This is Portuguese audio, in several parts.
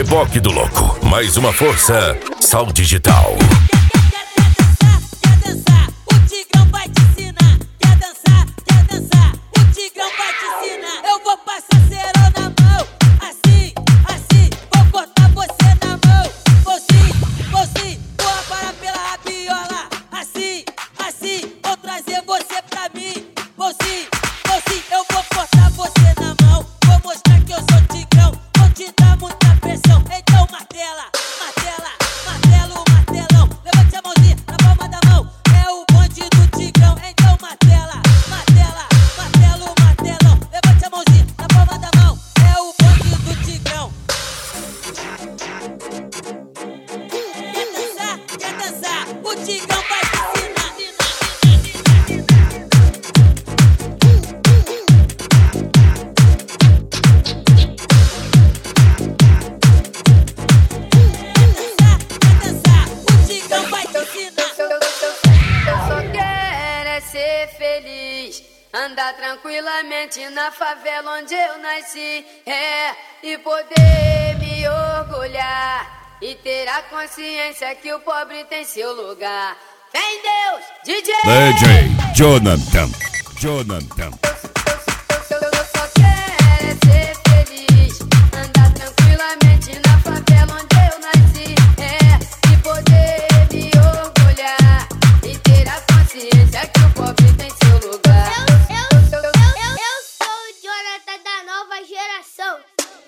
Reboque do Louco, mais uma força, Sal Digital. Andar tranquilamente na favela onde eu nasci, e poder me orgulhar e ter a consciência que o pobre tem seu lugar. Vem Deus, DJ Jonathan. Eu só quero é ser feliz, andar tranquilamente na favela onde eu nasci, e poder me orgulhar e ter a consciência que o pobre tem seu lugar. Eu sou o Jonathan da nova geração.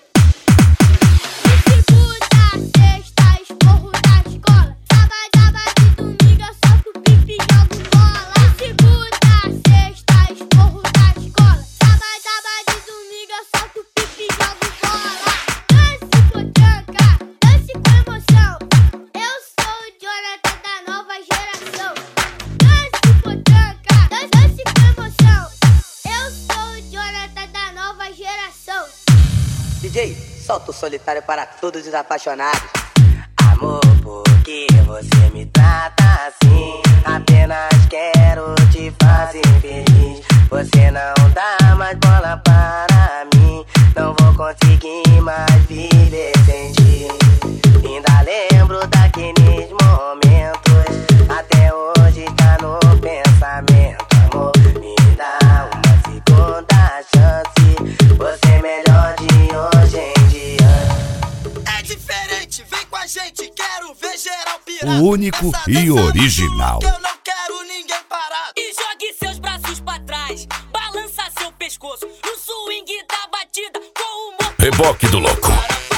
Segunda, sexta, esporro da escola. Sábado e domingo eu solto pipi e jogo bola. Segunda, sexta, esporro da escola. Sábado e domingo eu solto pipi e jogo bola. Dance potranca, dance com emoção. Eu sou o Jonathan da nova geração. Dance potranca, dance com emoção. Eu sou o Jonathan da nova geração. DJ, solta o solitário para todos os apaixonados. Amor, por que você me trata assim? Apenas quero te fazer feliz. Você não dá mais bola para mim. Não vou conseguir mais viver sem ti. Ainda lembro daqueles momentos. Até hoje tá no pensamento. Amor, me dá uma segunda chance. Você é melhor de hoje em dia. É diferente, vem com a gente, quero ver geral pirar. O único e original. Eu não quero ninguém parado. E jogue seus braços pra trás, balança seu pescoço no swing da batida com o Reboque do Louco.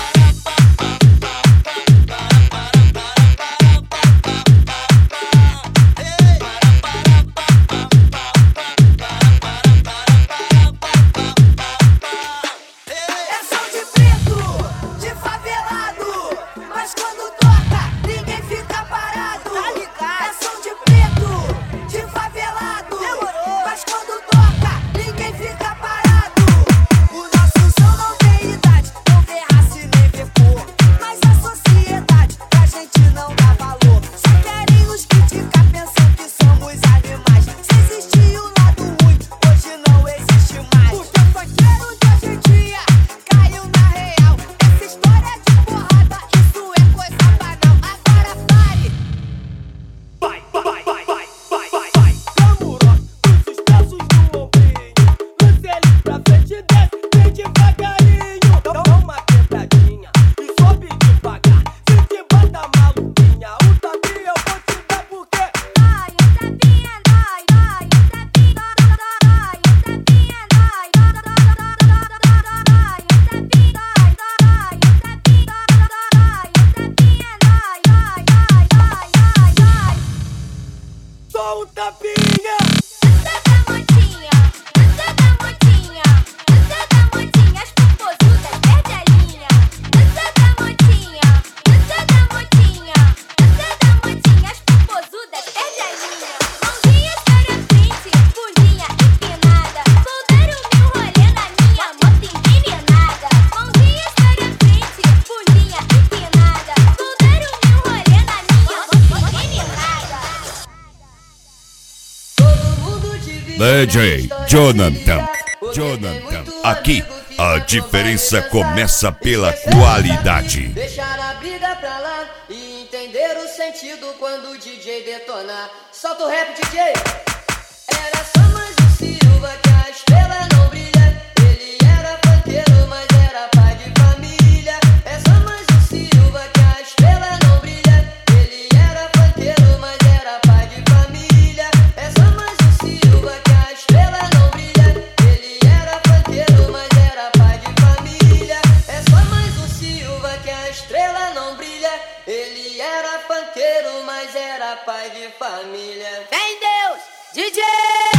É som de preto, de favelado, mas quando toca, ninguém fica parado. É som de preto, de favelado, mas quando toca, ninguém fica parado. O nosso som não tem idade, não vê raça e nem vê cor. Mas a sociedade pra gente não dá valor. Só querem nos criticar pensando que somos animais. Se existia o lado ruim, hoje não existe mais. O funkeiro de hoje em dia caiu na real. Essa história de porrada, isso é coisa banal. Agora pare. Vai. Glamourose, os braços do ombrinho. Lance ele pra frente e desce, vem devagarinho. Dá uma quebradinha e sobe devagar. Se te bota maluquinha, o tapinha eu vou te dar porque Dai, o tapinha, dai, dai, o tapinha, dai, o tapinha, dai, dai, o tapinha, dai, o tapinha, dai. só um tapinha. Dança da motinha, dança da motinha, dança da motinha, as popozudas perde a linha. Dança da motinha, dança da motinha, dança da motinha, as popozudas perde a linha. Mãozinhas para frente, bundinha empinada, vou dar o meu rolê na minha moto empinada. Mãozinhas para frente, bundinha empinada, vou dar o meu rolê na minha moto empinada. Todo mundo divide DJ Jonathan. Aqui A diferença começa pela qualidade. Deixar a briga pra lá e entender o sentido quando o DJ detonar. Solta o rap, DJ. Era só mais um Silva que a estrela não brilha. Ele era funkeiro, mas era pai de família. É só mais um Silva que a estrela não brilha. Ele era funkeiro, mas era pai de família. É só mais um Silva que a estrela não brilha. Ele era funkeiro, mas era pai de família. É só mais um Silva que a estrela não brilha. Ele era funkeiro, mas era pai de família. Vem Deus, DJ!